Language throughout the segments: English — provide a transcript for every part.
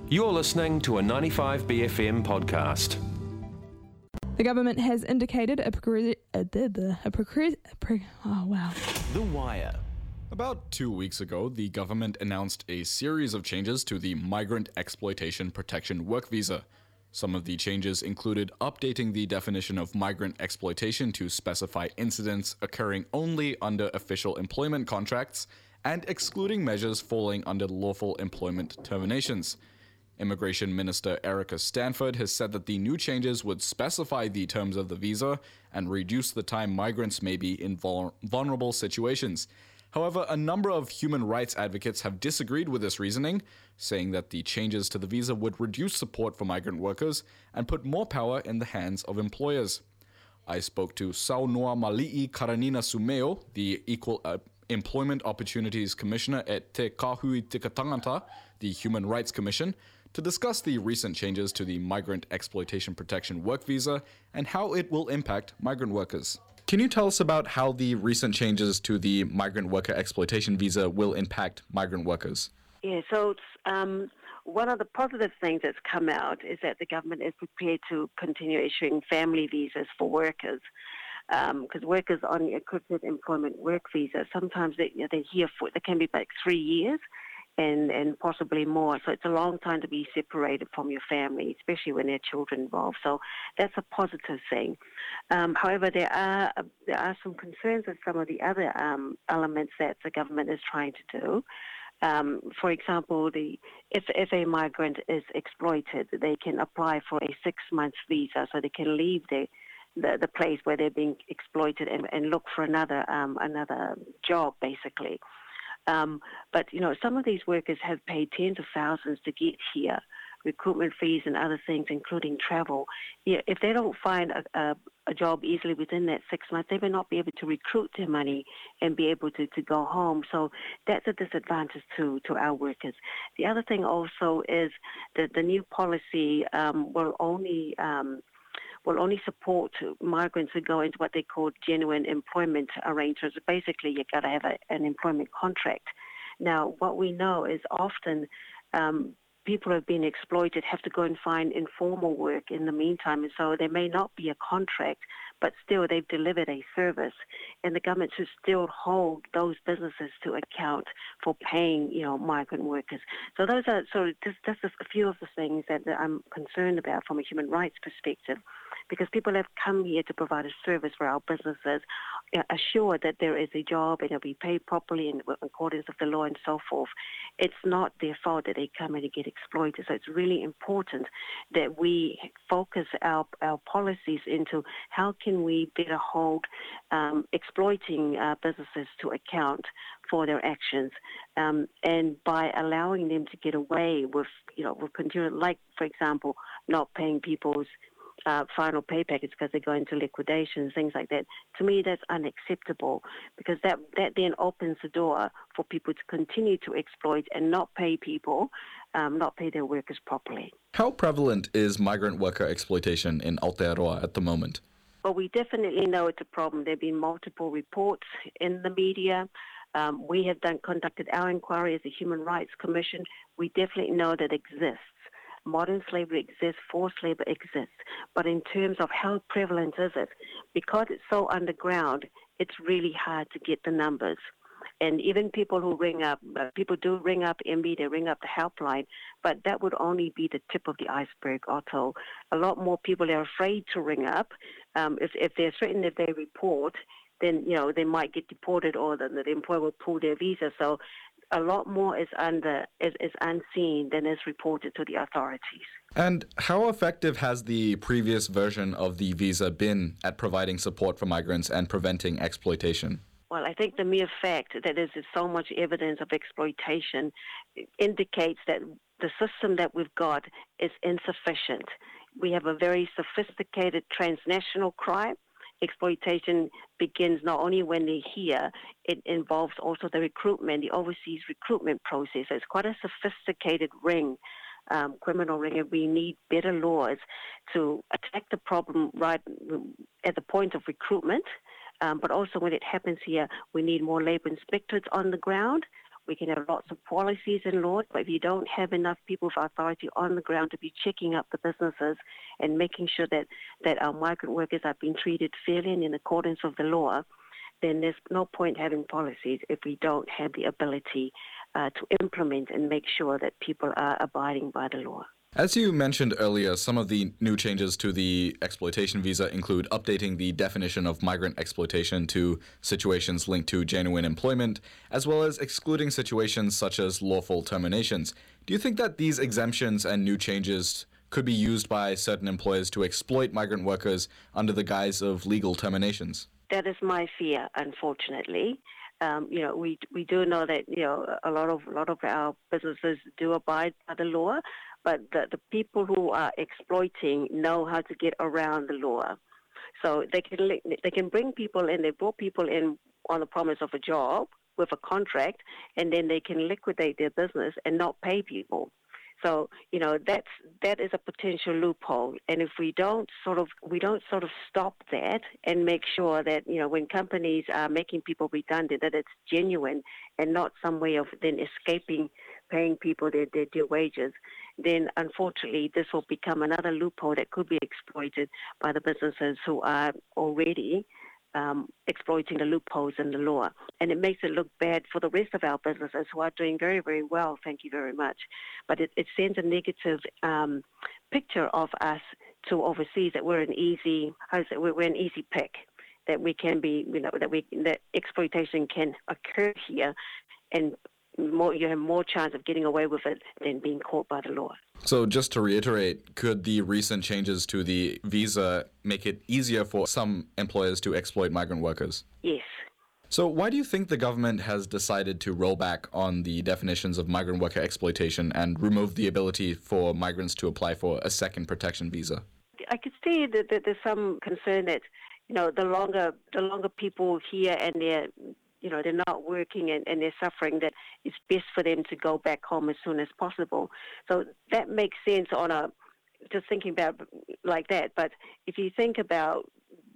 You're listening to a 95BFM podcast. The government has indicated The Wire. About 2 weeks ago, the government announced a series of changes to the Migrant Exploitation Protection Work Visa. Some of the changes included updating the definition of migrant exploitation to specify incidents occurring only under official employment contracts and excluding measures falling under lawful employment terminations. Immigration Minister Erica Stanford has said that the new changes would specify the terms of the visa and reduce the time migrants may be in vulnerable situations. However, a number of human rights advocates have disagreed with this reasoning, saying that the changes to the visa would reduce support for migrant workers and put more power in the hands of employers. I spoke to Saunoa Mali'i Karanina Sumeo, the Equal Employment Opportunities Commissioner at Te Kahui Tika Tangata, the Human Rights Commission, to discuss the recent changes to the Migrant Exploitation Protection Work Visa and how it will impact migrant workers. Can you tell us about how the recent changes to the Migrant Worker Exploitation Visa will impact migrant workers? Yeah, so it's, one of the positive things that's come out is that the government is prepared to continue issuing family visas for workers. Because workers on the equivalent employment work visa, sometimes they're here for, they can be like 3 years and possibly more. So it's a long time to be separated from your family, especially when there are children involved. So that's a positive thing. However, there are some concerns with some of the other elements that the government is trying to do. For example, if a migrant is exploited, they can apply for a 6-month visa, so they can leave the place where they're being exploited and look for another job, basically. But, you know, some of these workers have paid tens of thousands to get here, recruitment fees and other things, including travel. Yeah, if they don't find a job easily within that 6 months, they may not be able to recruit their money and be able to go home. So that's a disadvantage to our workers. The other thing also is that the new policy will only support migrants who go into what they call genuine employment arrangements. Basically, you've got to have an employment contract. Now, what we know is often people who have been exploited have to go and find informal work in the meantime, and so there may not be a contract, but still they've delivered a service, and the government should still hold those businesses to account for paying, you know, migrant workers. So those are sort of just a few of the things that I'm concerned about from a human rights perspective, because people have come here to provide a service for our businesses, assured that there is a job and it'll be paid properly in accordance with the law and so forth. It's not their fault that they come in and get exploited. So it's really important that we focus our policies into how can we better hold exploiting businesses to account for their actions, and by allowing them to get away with, you know, with continuing, like, for example, not paying people's final pay package because they go into liquidation, things like that. To me, that's unacceptable, because that then opens the door for people to continue to exploit and not pay people, not pay their workers properly. How prevalent is migrant worker exploitation in Aotearoa at the moment? Well, we definitely know it's a problem. There have been multiple reports in the media. We have conducted our inquiry as a Human Rights Commission. We definitely know that it exists. Modern slavery exists, forced labor exists. But in terms of how prevalent is it, because it's so underground, it's really hard to get the numbers. And even people who ring up, people do ring up MB, they ring up the helpline, but that would only be the tip of the iceberg, Otto. A lot more people are afraid to ring up. If they're threatened, if they report, then, you know, they might get deported, or the employer will pull their visa. So a lot more is unseen than is reported to the authorities. And how effective has the previous version of the visa been at providing support for migrants and preventing exploitation? Well, I think the mere fact that there's so much evidence of exploitation indicates that the system that we've got is insufficient. We have a very sophisticated transnational crime. Exploitation begins not only when they're here, it involves also the recruitment, the overseas recruitment process. So it's quite a sophisticated ring, criminal ring, and we need better laws to attack the problem right at the point of recruitment. But also when it happens here, we need more labour inspectors on the ground. We can have lots of policies and laws, but if you don't have enough people with authority on the ground to be checking up the businesses and making sure that our migrant workers are being treated fairly and in accordance with the law, then there's no point having policies if we don't have the ability to implement and make sure that people are abiding by the law. As you mentioned earlier, some of the new changes to the exploitation visa include updating the definition of migrant exploitation to situations linked to genuine employment, as well as excluding situations such as lawful terminations. Do you think that these exemptions and new changes could be used by certain employers to exploit migrant workers under the guise of legal terminations? That is my fear, unfortunately. We do know that a lot of our businesses do abide by the law, but the people who are exploiting know how to get around the law. So they can bring people in. They brought people in on the promise of a job with a contract, and then they can liquidate their business and not pay people. So that is a potential loophole, and if we don't sort of stop that and make sure that when companies are making people redundant, that it's genuine and not some way of then escaping paying people their wages, then unfortunately this will become another loophole that could be exploited by the businesses who are already exploiting the loopholes in the law. And it makes it look bad for the rest of our businesses who are doing very, very well, thank you very much. But it sends a negative picture of us to overseas, that we're an easy pick, that we can be, that exploitation can occur here, and you have more chance of getting away with it than being caught by the law. So just to reiterate, could the recent changes to the visa make it easier for some employers to exploit migrant workers? Yes. So why do you think the government has decided to roll back on the definitions of migrant worker exploitation and remove the ability for migrants to apply for a second protection visa? I could see that there's some concern that, the longer people here and they're not working and they're suffering, that it's best for them to go back home as soon as possible. So that makes sense just thinking about like that. But if you think about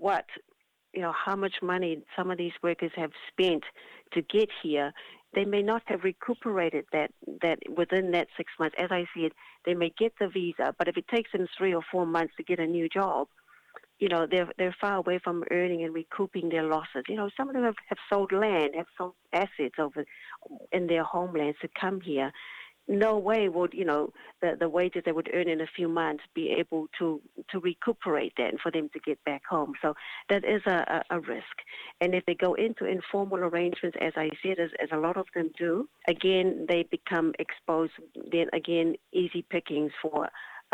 how much money some of these workers have spent to get here, they may not have recuperated that within that 6 months. As I said, they may get the visa, but if it takes them 3 or 4 months to get a new job, they're far away from earning and recouping their losses. Some of them have sold land, have sold assets over in their homelands to come here. No way would, the wages they would earn in a few months be able to recuperate that and for them to get back home. So that is a risk. And if they go into informal arrangements, as I said, as a lot of them do, again, they become exposed, then again, easy pickings for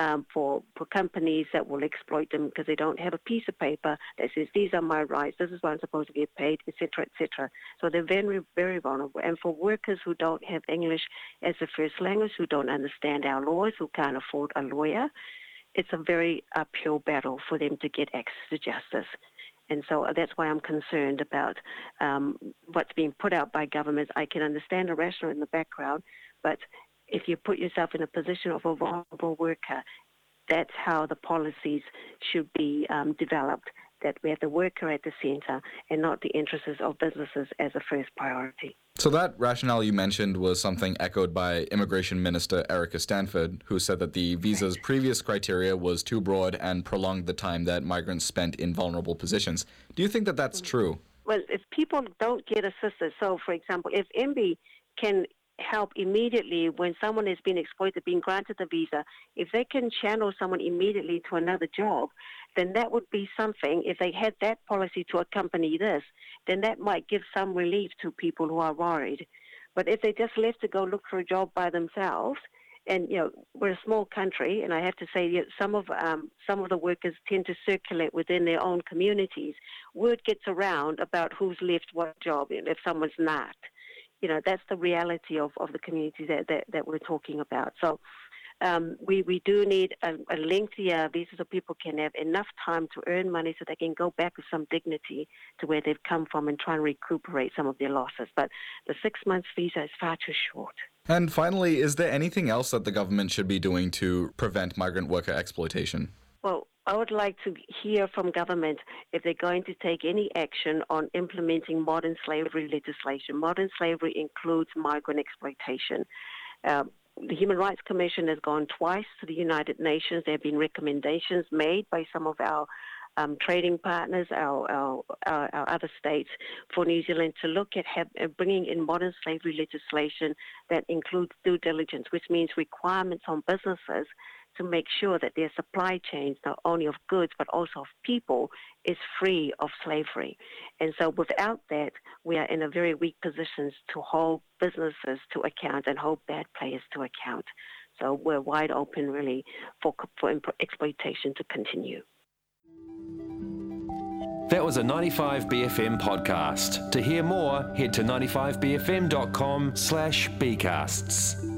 companies that will exploit them because they don't have a piece of paper that says, these are my rights, this is what I'm supposed to get paid, etc., etc. So they're very, very vulnerable. And for workers who don't have English as a first language, who don't understand our laws, who can't afford a lawyer, it's a very uphill battle for them to get access to justice. And so that's why I'm concerned about what's being put out by governments. I can understand the rationale in the background, but if you put yourself in a position of a vulnerable worker, that's how the policies should be developed, that we have the worker at the centre and not the interests of businesses as a first priority. So that rationale you mentioned was something echoed by Immigration Minister Erica Stanford, who said that the visa's previous criteria was too broad and prolonged the time that migrants spent in vulnerable positions. Do you think that that's true? Well, if people don't get assistance, so for example, if MB can help immediately when someone has been exploited, being granted a visa, if they can channel someone immediately to another job, then that would be something. If they had that policy to accompany this, then that might give some relief to people who are worried. But if they just left to go look for a job by themselves, and we're a small country, and I have to say some of the workers tend to circulate within their own communities. Word gets around about who's left what job if someone's not. That's the reality of the community that we're talking about. So we do need a lengthier visa so people can have enough time to earn money so they can go back with some dignity to where they've come from and try and recuperate some of their losses. But the 6 months visa is far too short. And finally, is there anything else that the government should be doing to prevent migrant worker exploitation? Well, I would like to hear from government if they're going to take any action on implementing modern slavery legislation. Modern slavery includes migrant exploitation. The Human Rights Commission has gone twice to the United Nations. There have been recommendations made by some of our trading partners, our other states, for New Zealand to look at bringing in modern slavery legislation that includes due diligence, which means requirements on businesses to make sure that their supply chains, not only of goods but also of people, is free of slavery. And so without that, we are in a very weak position to hold businesses to account and hold bad players to account. So we're wide open, really, for exploitation to continue. That was a 95BFM podcast. To hear more, head to 95bfm.com/bcasts.